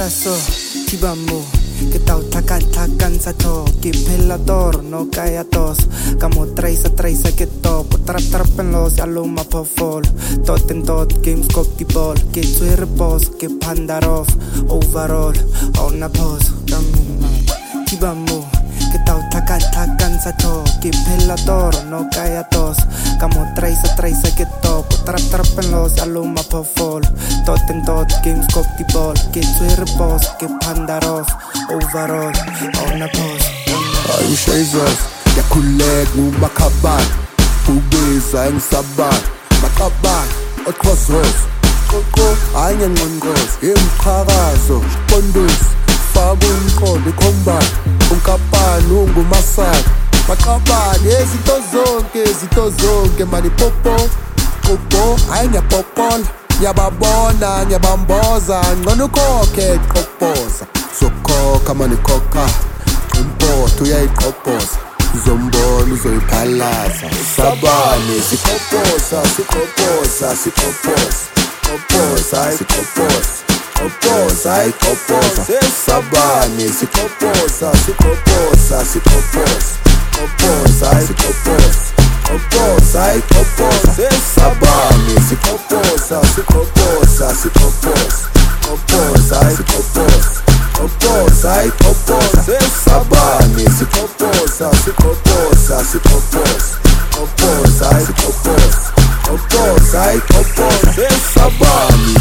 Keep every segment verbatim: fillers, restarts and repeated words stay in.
so Tibamo que tau takan takan sa to que pelador no kaya tos como traisa traisa que to por trap trap en los aluma po fall tot en tot games cop the ball que tuer boss que pandarov overall on a pose kamima Tibamo que tau takan takan sa to que pelador no kaya tos como traisa traisa que to por trap trap en los aluma po fall tot en tot games cop the ball que tuer boss que pandarov overall on a pause. Ay shazers yakhuleka umakhaban ubiza engisaban makaban acrossroads qoqo anye ngqonqozo imqhakazo bondus faka umqondo icombine unkapani ungumasaka maqabani ezinto zonke ezinto zonke mani popo qoqo hayi ngiyapopola ngiyababona ngiyabamboza ngcono ukhokhe qopoza sokhokha mani khokha impotho uyayiqopoza uzombona uzoyiphalaza sabane sikhopoza sikhopoza sikhopoza khopoza sikhopoza khopoza ikhopoza sabane sikhopoza sikhopoza sikhopoza khopoza sikhopoza khopoza ikhopoza sabane sikhopoza sikhopoza sikhopoza khopoza sikhopoza khopoza ikhopoza sabane sikhopoza sikhopoza sikhopoza khopoza sikhopoza khopoza ikhopoza sabane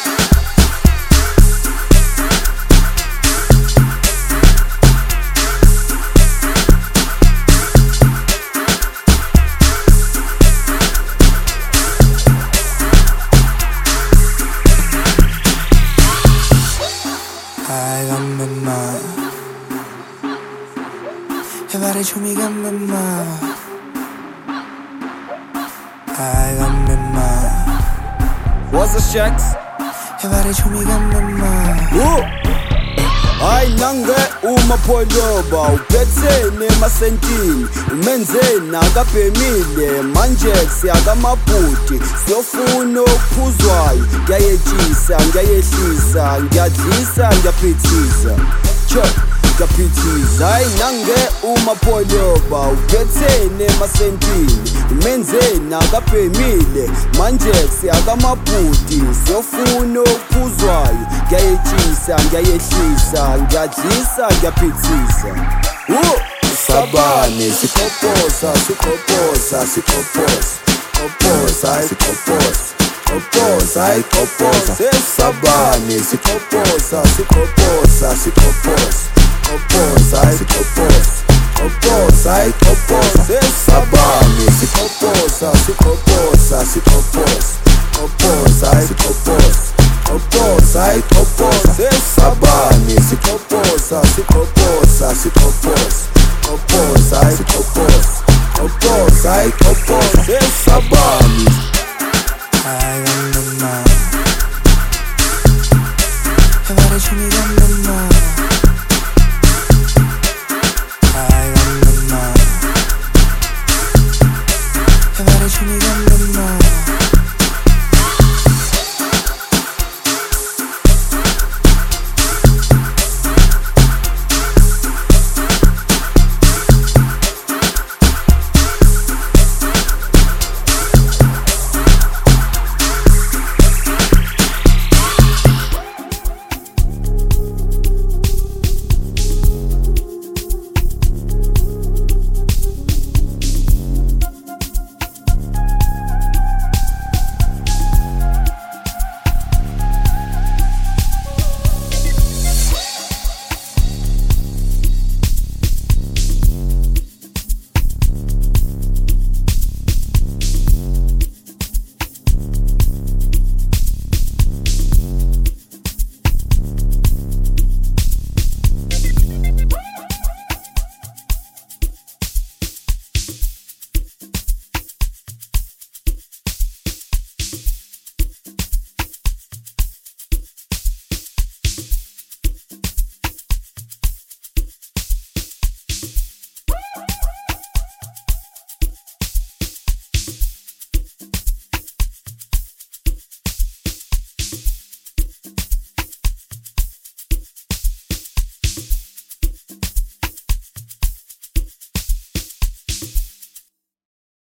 I got me ma Everybody show me got me ma I got me ma What's the shacks? Everybody show me got me ma Hayi nange umapoloba uphethene emasentini umenzeni akabhemile manje siyakamabhuti siyofuna okuphuzwayo ngiyayetshisa ngiyayehlisa ngiyadlisa ngiyaphithisa cho ngiyaphithisa hayi nange umapoloba uphethene emasentini umenzeni akabhemile manje siyakamabhuti siyofuna okuphuzwayo ngiyayetshisa ngiyayehlisa ngiyadlisa ngiyaphithisa uh sabane sikhopoza sikhopoza sikhopoza khopoza sikhopoza khopoza ikhopoza sabane sikhopoza sikhopoza sikhopoza khopoza sikhopoza khopoza ikhopoza sabane sikhopoza sikhopoza sikhopoza khopoza sikhopoza khopoza ikhopoza sabane sikhopoza sikhopoza sikhopoza khopoza sikhopoza khopoza ikhopoza sabane I got me ma Everybody show me got me ma I got me ma Everybody show me got me ma